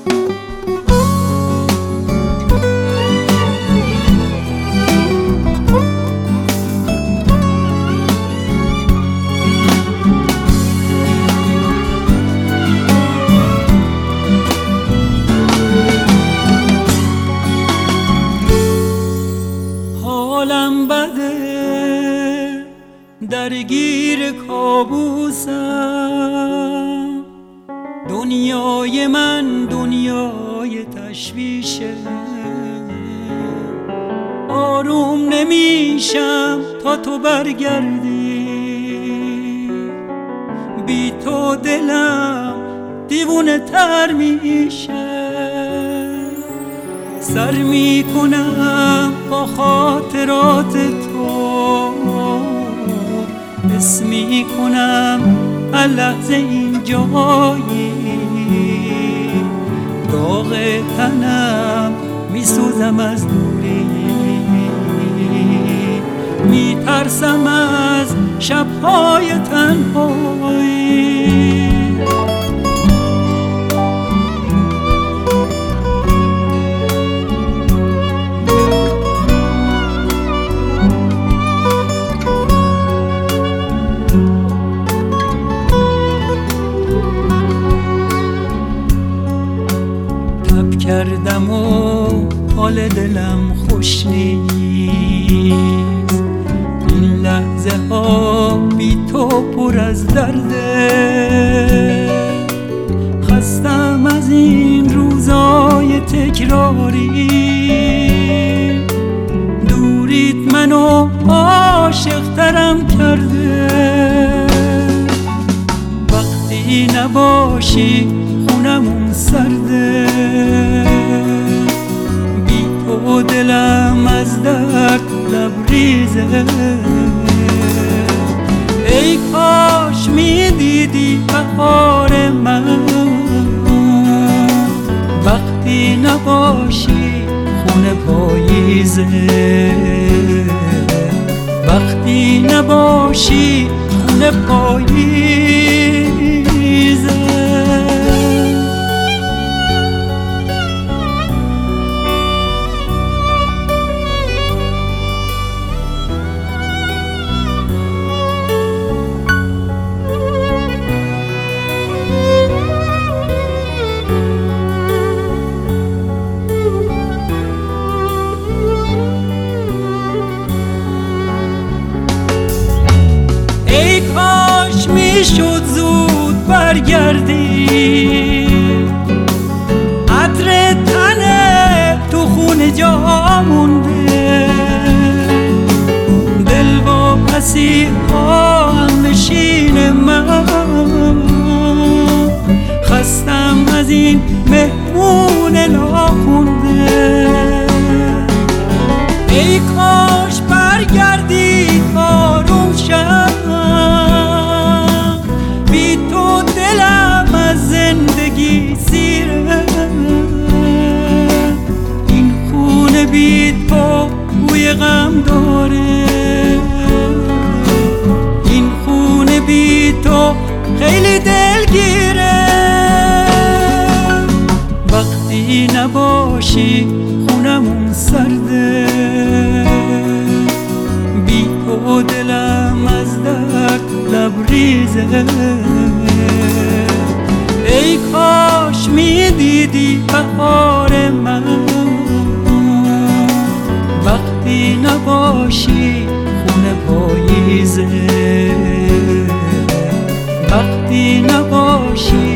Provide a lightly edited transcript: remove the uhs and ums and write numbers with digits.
حالم بده، درگیر کابوسم، دنیای من دنیای تشویشه، آروم نمیشم تا تو برگردی، بی تو دلم دیوونه تر میشه، سر میکنم با خاطرات تو، حس میکنم هر لحظه این جایی، داغ تنم میسوزم از دوری، میترسم از شبهای تنهایی. کردم و حال دلم خوش نیست، این لحظه ها بی تو پر از درده، خستم از این روزای تکراری، دوریت منو عاشق ترم کرده، وقتی نباشی خونمون سرده، بی تو دلم از درد لبریزه، ای کاش میدیدی بهار من، وقتی نباشی خونه پاییزه، وقتی نباشی خونه پاییزه. ای کاش میشد زود برگردی، عطر تنه تو خونه جا مونده، دل واپسی هم نشین من، خستم از این مهمون ناخونده، ای کاش برگردی آروم شم، بی تو دلم از زندگی سیره، این خونه بی تو بوی غم داره، این خونه بی تو خیلی دلگیره، وقتی نباشی خونمون سرده، بی تو دلم از درد لبریزه، ای کاش میدیدی بهار من، وقتی نباشی خونه پاییزه، وقتی نباشی